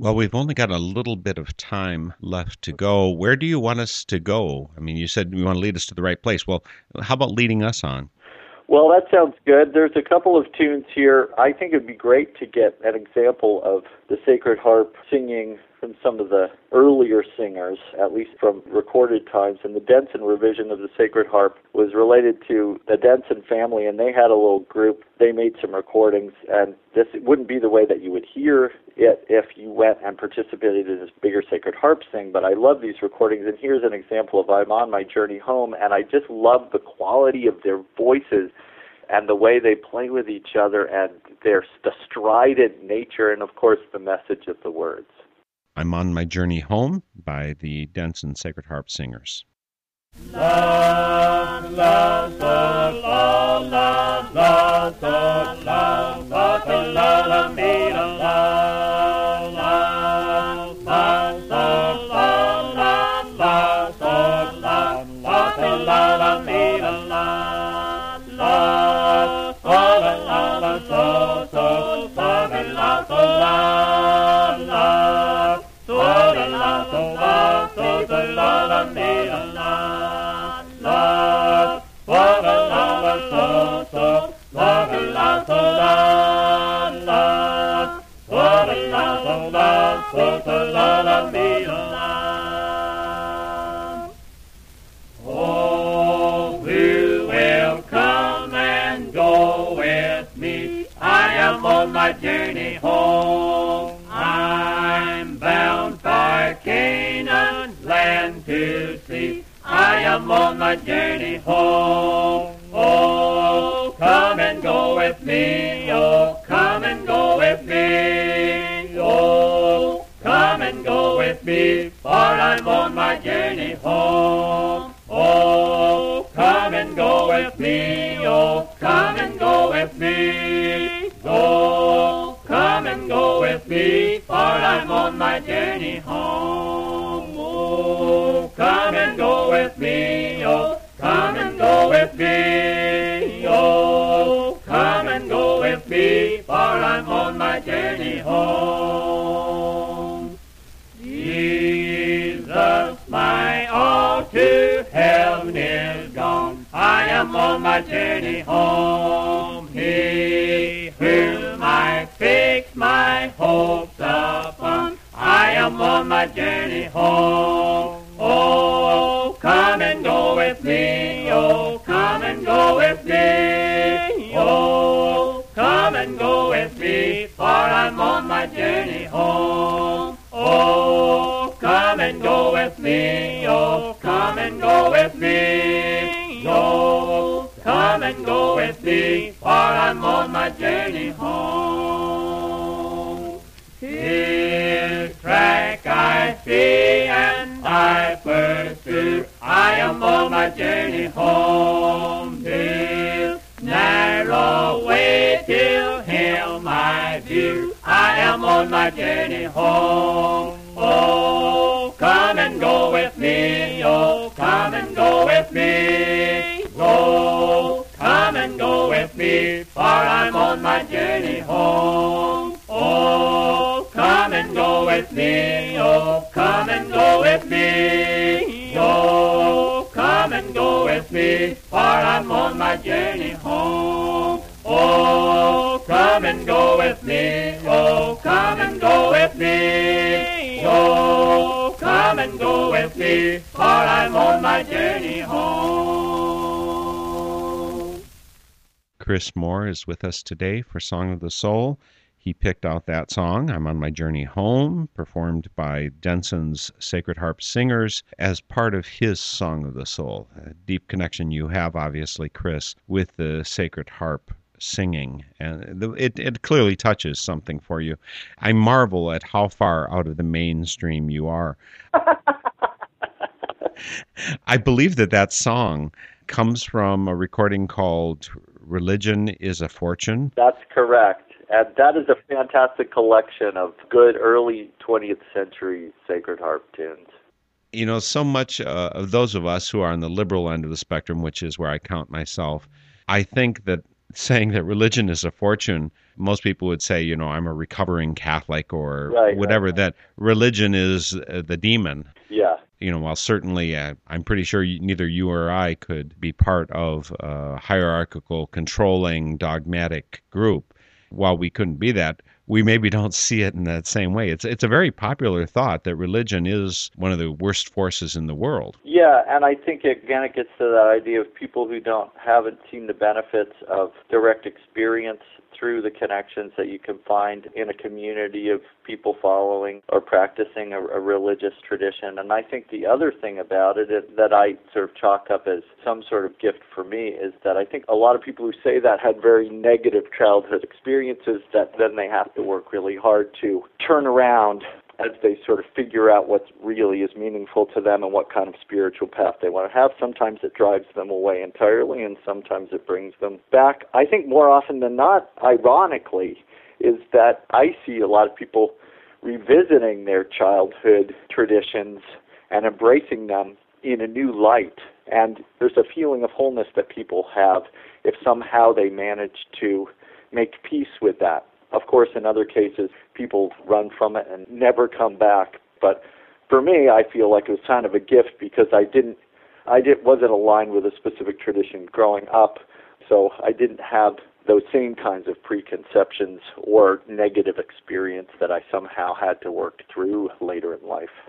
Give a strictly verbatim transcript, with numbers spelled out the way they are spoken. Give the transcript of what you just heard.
Well, we've only got a little bit of time left to go. Where do you want us to go? I mean, you said you want to lead us to the right place. Well, how about leading us on? Well, that sounds good. There's a couple of tunes here. I think it'd be great to get an example of the Sacred Harp singing from some of the earlier singers, at least from recorded times. And the Denson revision of the Sacred Harp was related to the Denson family, and they had a little group. They made some recordings, and this wouldn't be the way that you would hear it if you went and participated in this bigger Sacred Harp sing, but I love these recordings, and here's an example of I'm on my journey home, and I just love the quality of their voices and the way they play with each other and their the strident nature and, of course, the message of the words. I'm on my journey home by the Denson Sacred Harp Singers. La, la, la, la, la, la, la, la, la, la, la, la, me, la, la, la, la, la, la, la, la, la, la, la, la, me, la, la, la, la, la, la, so, so, la, la, la, so, la, la, so, la, la, so, la, so, so, la, la, me, la, la. La, la, la, la, so, so, la, la, so, la, la, la, la, so, la, so, so, la, la, me, la. Oh, who will come and go with me? I am on my journey home. I'm bound for Canaan land to see. I am on my journey home. Oh, come and go with me. Oh, come and go with me. Oh, come and go with me, for I'm on my journey home. Oh, come and go with me. Oh, come and go with me. Oh, come and go with me, for I'm on my journey home. Oh, come and go with me. Oh, come and go with me. Oh, come and go with me, for I'm on my journey home. Jesus, my all to heaven is gone. I am on my journey home. He whom I fix my hopes upon, I am on my journey home. Oh, come and go with me. Oh, come and go with me. Oh, come and go with me, for I'm on my journey home. Oh, come and go with me. Oh, come and go with me. Oh, come and go with me, for I'm on my journey home. His track I see and I pursue. I am on my journey home. This narrow way to Him I view. I am on my journey home. Oh, come and go with me. Oh, come and go with me. Oh, come and go with me, for I'm on my journey home. Oh, come and go with me. Oh, come and go with me. Oh, come and go with me, for I'm on my journey home. Oh, come and go with me. Oh, come and go with me. Oh, come and go with me, for I'm on my journey home. Chris Moore is with us today for Song of the Soul. He picked out that song, I'm on my journey home, performed by Denson's Sacred Harp Singers as part of his Song of the Soul. A deep connection you have, obviously, Chris, with the Sacred Harp singing, and it, it clearly touches something for you. I marvel at how far out of the mainstream you are. I believe that that song comes from a recording called Religion is a Fortune. That's correct. And that is a fantastic collection of good early twentieth century Sacred Harp tunes. You know, so much uh, of those of us who are on the liberal end of the spectrum, which is where I count myself, I think that saying that religion is a fortune, most people would say, you know, I'm a recovering Catholic or Right, whatever, right. that religion is uh, the demon. Yeah. You know, while certainly uh, I'm pretty sure you, neither you or I could be part of a hierarchical, controlling, dogmatic group, while we couldn't be that, we maybe don't see it in that same way. It's it's a very popular thought that religion is one of the worst forces in the world. Yeah, and I think, again, it gets to that idea of people who don't haven't seen the benefits of direct experience through the connections that you can find in a community of people following or practicing a, a religious tradition. And I think the other thing about it is, that I sort of chalk up as some sort of gift for me, is that I think a lot of people who say that had very negative childhood experiences that then they have to work really hard to turn around as they sort of figure out what really is meaningful to them and what kind of spiritual path they want to have. Sometimes it drives them away entirely, and sometimes it brings them back. I think more often than not, ironically, is that I see a lot of people revisiting their childhood traditions and embracing them in a new light. And there's a feeling of wholeness that people have if somehow they manage to make peace with that. Of course, in other cases, people run from it and never come back. But for me, I feel like it was kind of a gift because I didn't, I did, wasn't aligned with a specific tradition growing up, so I didn't have those same kinds of preconceptions or negative experience that I somehow had to work through later in life.